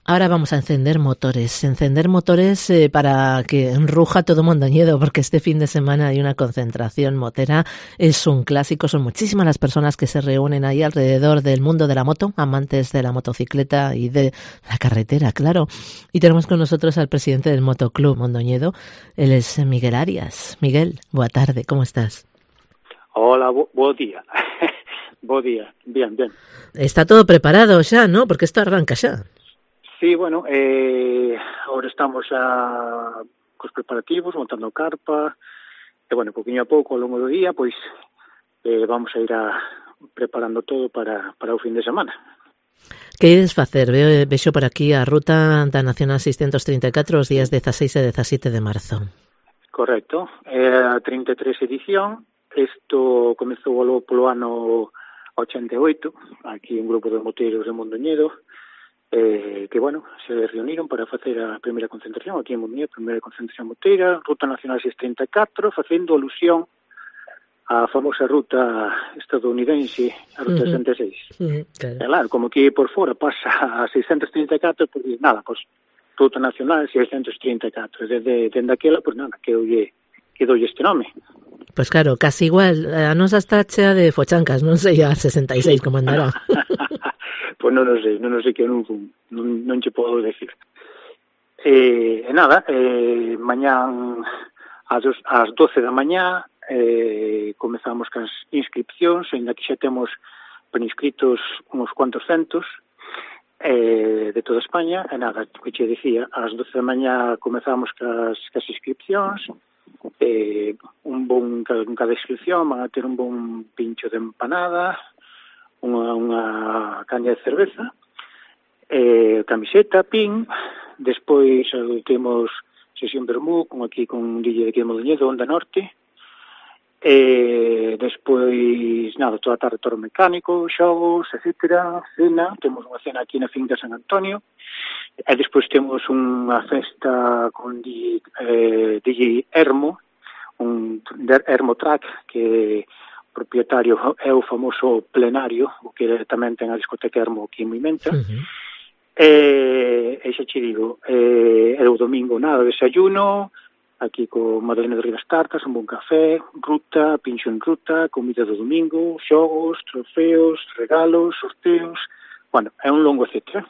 Ahora vamos a encender motores para que ruja todo Mondoñedo, porque este fin de semana hay una concentración motera, es un clásico, son muchísimas las personas que se reúnen ahí alrededor del mundo de la moto, amantes de la motocicleta y de la carretera, claro. Y tenemos con nosotros al presidente del Motoclub Mondoñedo, él es Miguel Arias. Miguel, boa tarde, ¿cómo estás? Hola, bo día. Bo día, bien. Está todo preparado xa, ¿no? Porque esto arranca xa. Sí, bueno, ahora estamos xa cos preparativos, montando carpa, e, bueno, poquinho a pouco, ao longo do día, pois, vamos a ir preparando todo para o fin de semana. Que ides facer? Vexo por aquí a ruta da Nacional 634 os días 16 e 17 de marzo. Correcto, a 33 edición, isto comezou polo ano 88, aquí un grupo de moteiros de Mondoñedo, que, bueno, se reuniron para facer a primeira concentración aquí en Mondoñedo, a primeira concentración moteira, Ruta Nacional 634, facendo alusión á famosa ruta estadounidense, a Ruta 66. Claro, como que por fora pasa a 634, pues nada, pues Ruta Nacional 634. Desde aquela, pues nada, quedoulle este nome. Pues claro, casi igual, a nosa está chea de fochancas, non sei a 66 como andará. Pois non sei que eu non che podo decir. Nada, mañán ás 12 da mañá comezamos cas inscripcións, ainda que xa temos preinscritos uns cuantos centos de toda España, e nada, que che dicía, ás 12 da mañá comezamos cas inscripcións, cada inscripción van a ter un bon pincho de empanada, unha caña de cerveza, camiseta, pin, despois temos sesión vermú, con DJ de aquí de Mondoñedo, Onda Norte, despois, nada, toda a tarde toro mecánico, xogos, etcétera, cena, temos unha cena aquí na finca San Antonio, e despois temos unha festa con DJ Hermo, un Hermo Track, que propietario é o famoso Plenario, o que tamén ten a discoteca Hermo aquí en Mimenta. E xa che digo, o domingo nada, desayuno, aquí co Madalena de Rivas Tartas, un bon café, ruta, pincho en ruta, comida do domingo, xogos, trofeos, regalos, sorteos, bueno, é un longo etcétera.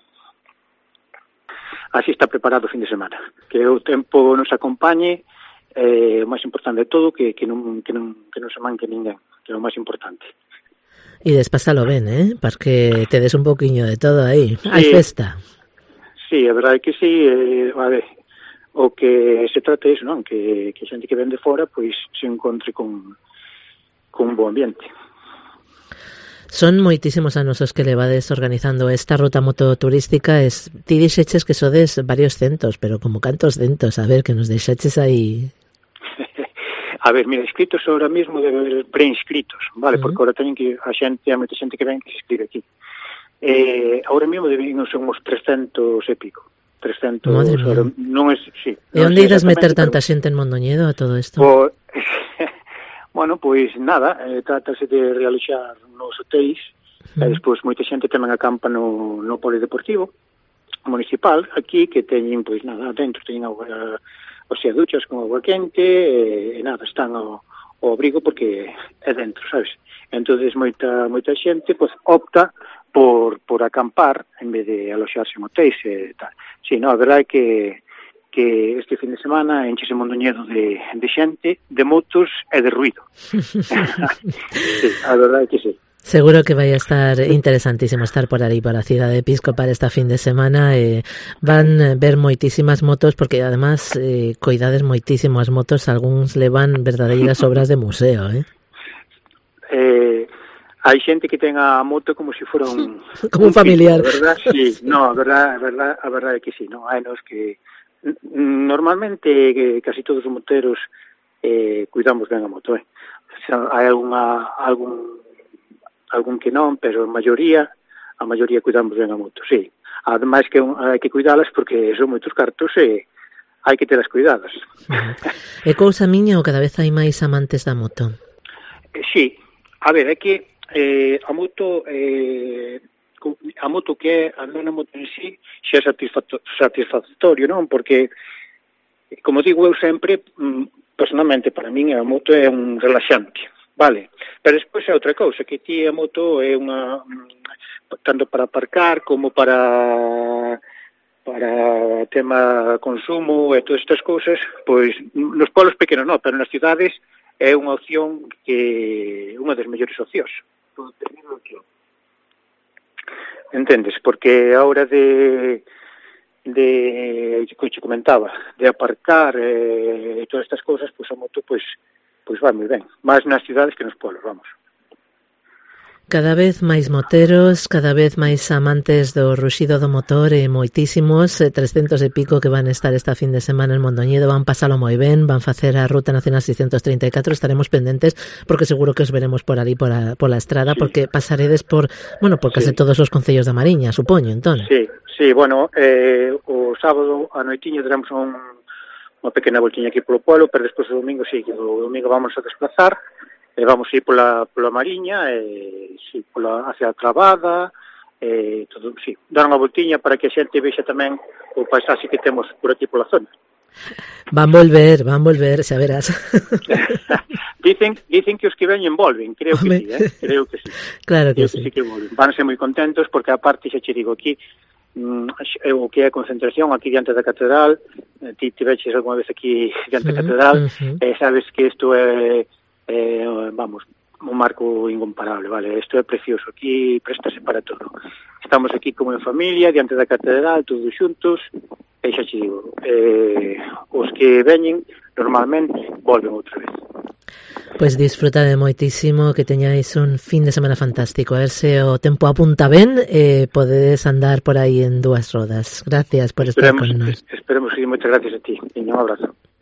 Así está preparado o fin de semana. Que o tempo nos acompañe, o máis importante de todo, que non se manque ninguén, que é o máis importante. E despásalo ben, porque te des un poquinho de todo aí. Sí. Hai festa. Sí, a verdade que sí, a ver, o que se trata é iso, non? Que xente que ven de fora, pois, se encontre con un bo ambiente. Son moitísimos anos os que levades organizando esta ruta mototurística. Ti dixeches que sodes varios centos, pero como cantos centos? A ver, que nos deixaches aí. A ver, mira, inscritos ahora mismo debe haber preinscritos, vale? Porque ahora teñen que a moita xente que ven que se inscribe aquí. Ahora mismo deben ser uns 300 e pico. 300, madre mía. Non é, sí. E onde idas meter tanta xente en Mondoñedo a todo isto? Bueno, pois nada, trátase de realizar nos hotéis, e despois moita xente tamén acampa no polideportivo municipal, aquí, que teñen, pois nada, dentro teñen agua, o sea, duchas con agua quente, e nada, están ao abrigo porque é dentro, sabes? Entonces moita xente, pois, opta por acampar en vez de aloxarse en hotéis e tal. Sí, no, a verdade é que este fin de semana enchese Mondoñedo de xente, de motos e de ruido. Sí, a verdade é que sí. Seguro que vai a estar interesantísimo estar por aí, por a cidade de Episcopal esta fin de semana. Van ver moitísimas motos, porque además coidades moitísimo as motos, algúns levan verdadeiras obras de museo, Hai xente que ten a moto como se fora un familiar. Verdad? Sí, no, a verdade é que sí, no, hai nos que normalmente casi todos os moteros cuidamos ben a moto, Hai algún que non, pero a maioría cuidamos ben a moto, sí. Ademais que hai que cuidalas porque son moitos cartos e hai que telas cuidadas. É cousa miña ou cada vez hai máis amantes da moto? Sí, a ver, é que a moto a moto que é andar na moto en sí xa é satisfactorio, non? Porque, como digo eu sempre, personalmente, para min a moto é un relaxante, vale? Pero despois é outra cousa, que ti a moto é unha, tanto para aparcar como para tema consumo e todas estas cousas, pois nos pueblos pequenos non, pero nas cidades é unha opción que unha das mellores opcións. Entendes? Porque a hora de como te comentaba, de aparcar e todas estas cousas, pois a moto pois vai moi ben, máis nas cidades que nos pueblos, vamos. Cada vez máis moteros, cada vez máis amantes do ruxido do motor e moitísimos, 300 e pico que van estar esta fin de semana en Mondoñedo, van pasalo moi ben, van facer a Ruta Nacional 634, estaremos pendentes porque seguro que os veremos por ali, pola estrada, sí. Porque pasaredes por case todos os concellos da Mariña, supoño, entón. Sí, bueno, o sábado a noitiña teremos unha pequena voltiña aquí polo pueblo, pero despois o domingo vamos a desplazar, vamos a ir pola Mariña, hacia a Clavada, todo, sí, dar unha voltiña para que a xente vexa tamén o paisaxe que temos por aquí pola zona. Van volver, xa verás. Dicen que os que veñen volven, creo que sí, creo que sí. Claro que sí. Sí que volven. Van a ser moi contentos porque aparte xa che digo aquí, o que é a concentración aquí diante da catedral, ti veches alguma vez aquí diante da catedral, sabes que isto é un marco incomparable, vale, isto é precioso, aquí préstase para todo. Estamos aquí como en familia, diante da catedral, todos xuntos, e xa che digo, os que veñen normalmente volven outra vez. Pois disfrutade moitísimo, que teñáis un fin de semana fantástico, a ver se o tempo apunta ben e podedes andar por aí en dúas rodas. Gracias por estar con nós. Esperemos, moitas gracias a ti, e un abrazo.